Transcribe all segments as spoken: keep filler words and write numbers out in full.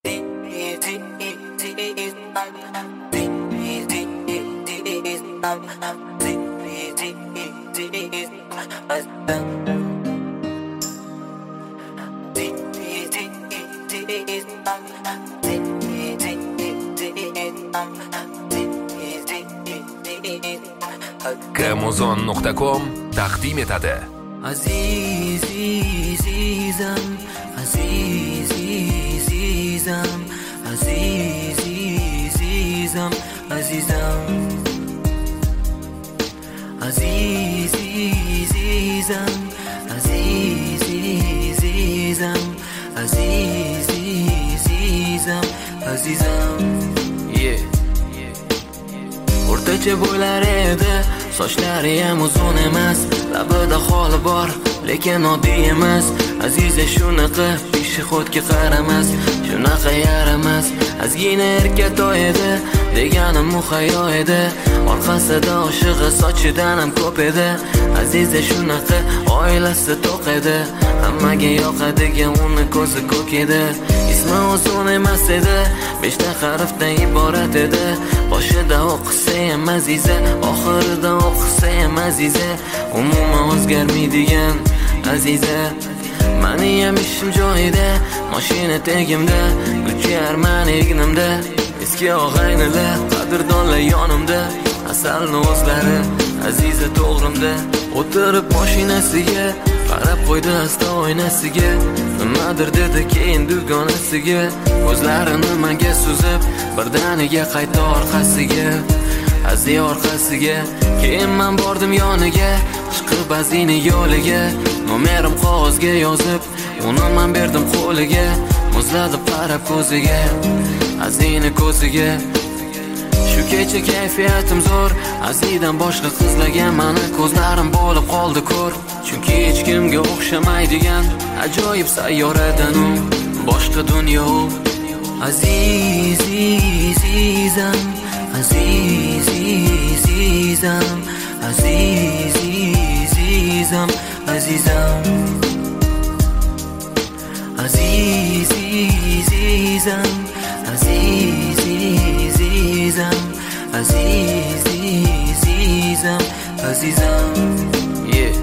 Gamozon nuqta com taqdim etadi. Azizizam, azizizam, azizizam, azizam, azizizam, azizizam, azizizam, azizam. Yeah. O'rtacha bo'ylar edi, sochlari ham uzun emas, labida xoli bor, lekin oddiy emas. Aziza shunaqa, peshixodga qaramas, shunaqa yaramas. Azgina erkatoy edi, deganim muhayyo edi. Orqasida oshig'i sochidan ham ko'p edi. Aziza shunaqa, oilasi to'q edi. Hammaga yoqadigan uni ko'zi ko'k edi. Ismi uzun emas edi, beshta harfdan iborat edi. Boshida o'qisa ham Aziza, oxirida o'qisa ham Aziza. Umuman o'zgarmaydigan Aziza. Mani ham ishim joyida, mashina tegimda, Gucci Armani egnimda. Eski og'aynilar, qadrdonlar yonimda. Asalni o'zlari Aziza to'g'rimda. O'tirib mashinasiga, qarab qo'ydi asta oynasiga. Nimadir dedi keyin dugonasiga. Ko'zlarini menga suzib, birdaniga qaytdi orqasiga. Aziz orqasiga, keyin men bordim yoniga. Chiqib Azini yo'liga, nomerim qog'ozga yozib, uni men berdim qo'liga. Muzladi qarab ko'ziga, Azini ko'ziga. Shu kecha kayfiyatim zo'r, Azidan boshqa qizlagan mani ko'zlarim bo'lib qoldi ko'r. Chunki hech kimga o'xshamaydigan ajoyib sayyoradan u, boshqa dunyo u. Azizizam, azizizam, azizizam, azizam, azizizam, azizizam, azizizam, azizam. Yeah.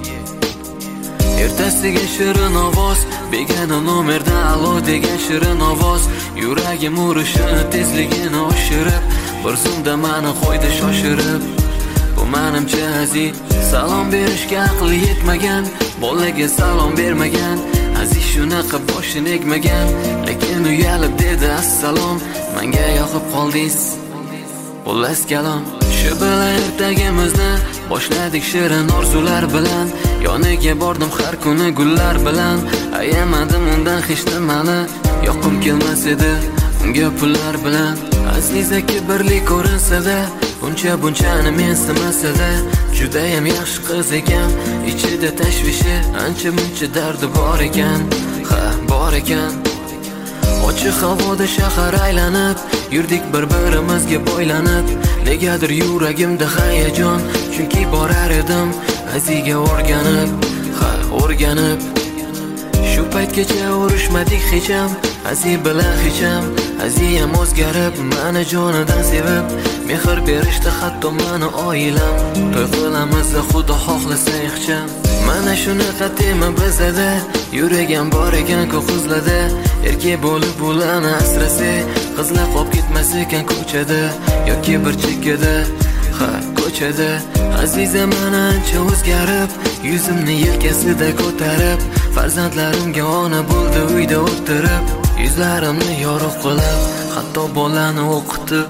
Ertasiga shirin ovoz, begona nomerda alo degan shirin ovoz. Yuragim urishini tezligini oshirib, bir zumda meni qo'ydi shoshirib. Bu menimcha Aziz, salom berishga aqli yetmagan, bolaga salom bermagan. Aziz shunaqa boshini egmagan, lekin uyalib dedi assalom. Menga yoqib qoldingiz, xullas kalom. Shu bilan ertagimizni boshladik shirin orzular bilan. Yoniga bordim har kuni gullar bilan. Ayamadim undan hech nimani, yoqim kelmas edi unga pullar bilan. Aziza kibrli ko'rinsa-da, buncha bunchani mensimasada, juda ham yaxshi qiz ekan. Ichida tashvishi, ancha muncha dardi bor ekan. Ha, bor ekan. Ochiq havoda shahar aylanib, yurdik bir-birimizga bo'ylanib. Negadir yuragimda hayajon, chunki borar edim Aziga o'rganib, ha, o'rganib. Shu paytgacha urushmadik hech ham, Aziz bilan hech ham. Aziz ham o'zgarib, meni jonidan sevib, mehr berishdi hatto meni oilam. To'y qilamiz xudo xohlasa ixcham. Mana shunaqa tema bizada, yuragim bor ekan ko'p qizlarda. Erkak bo'lib ularni asrasa, qizlar qolib ketmas ekan ko'chada yoki bir chekkada, ha, ko'chada. Aziza meni ancha o'zgarib, yuzimni yelkasida ko'tarib, farzandlarimga ona bo'ldi uyda o'tirib, yuzlarimni yorug' qilib, hatto bolani o'qitib.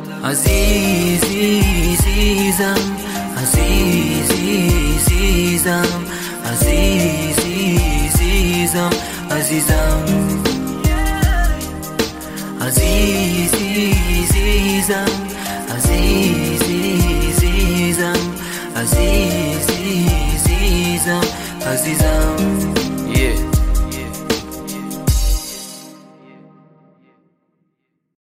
Azizizam, azizizam, azizizam, azizam, azizizam,